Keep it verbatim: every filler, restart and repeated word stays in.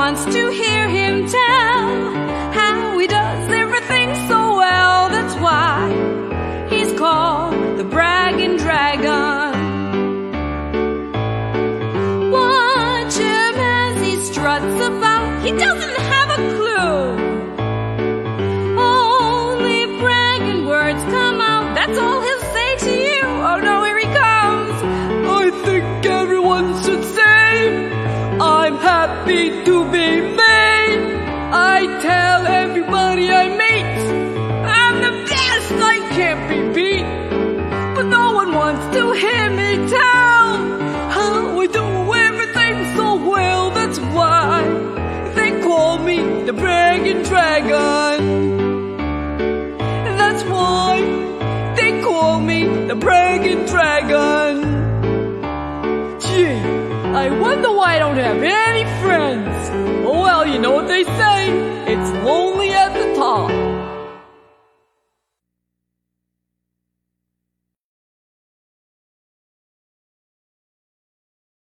wants to hear him tell how he does everything so well. That's why he's called the bragging dragon. Watch him as he struts about. He doesn't have a clue. Only bragging words come out. That's all he'll say to you. Oh no, here he comes. I think everyone should say I'm happy to be me. I tell everybody I meet I'm the best, I can't be beat. But no one wants to hear me tell how I do everything so well. That's why they call me the bragging dragon. That's why they call me the bragging dragon. Gee, I wonder why I don't have any friends. Oh well, you know what they say, it's lonely